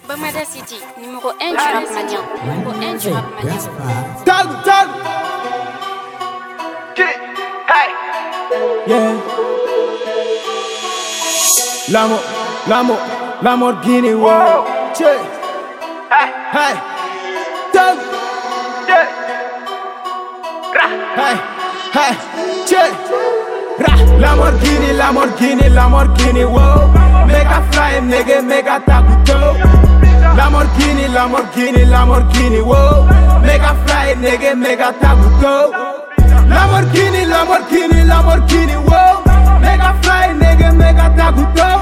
Bamada City, numéro 1 du rap malien. Numéro 1 du rap malien. Tag, tag. Hey. Yeah. Lamborghini, wow. Che. Hey. Hey. Tag. Yeah. Hey. Hey. Che. Lamborghini, wow. Mega fly, nigga, mega takuto. Lamborghini, wow. Mega fly, nigga, mega takuto. Lamborghini, wow. Mega fly, nigga, mega takuto.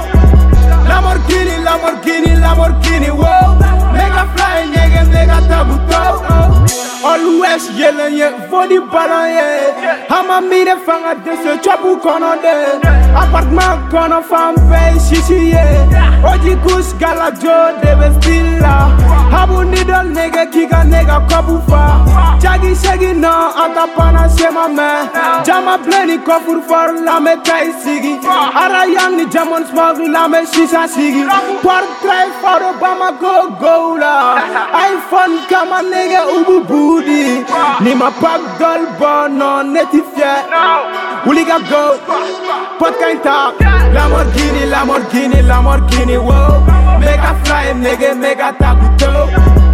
Lamborghini, wow. Mega fly, nigga, mega takuto. Always yelling, yeah, for the ballon, yeah. I'ma meet a fanga, this a trouble corner there. Apartment corner, fam, pay, shishi, yeah. Oji kush, galajo, they be still la. Habu needle, nigga, kika, nigga, kabufa. Chagi, shaggy, no, atapana, shema, man. Jama, plenty, kofur, for lame, kai, sigi. Arayam, ni jamon, smog, lame, shisha, sigi. Park, drive, for Obama, go, la. iPhone, kama, nigga, ubu, booty. Ni ma pak dol bon non netifie. Uliga go, pot kain tak. Lamborghini, wow. Mega fly, nigga, mega takuto.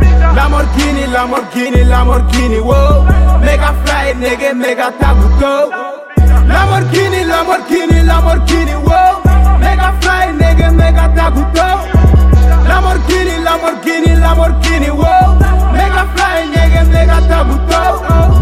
Lamborghini, wow. Mega fly, nigga, mega takuto. Lamborghini, wow. Mega fly, nigga, mega takuto. Lamborghini, wow. Mega fly, nigga, mega takuto.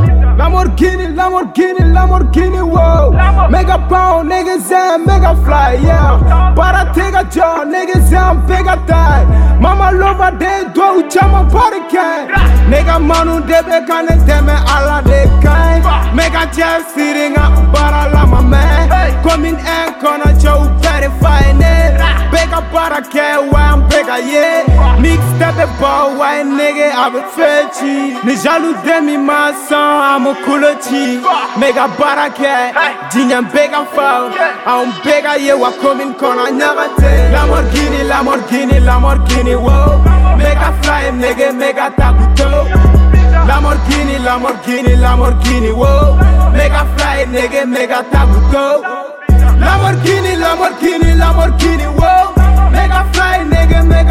Lamborghini, wow. Mega pound, niggas and mega fly, yeah. Para take a jaw, niggas and bigger die. Mama love a day, do chama party can. Nigga manu debe kane deme ala de kind. Mega jam sitting up, para lama man. Coming and gonna show very fine. Bigger para care, why I'm bigger, yeah. Mix step a ball, why nigga, I be fetchy. Ni jaloux demi ma son, I'm a cooler cheese. Mega para care, Jinian bigger foul. I'm bigger, yeah, what coming corner, never tell. Lamborghini, wow. Mega fly, nigga, mega takuto. Lamborghini, wow. Mega fly, nigga, mega takuto. Lamborghini, wow. Mega fly, nigga, mega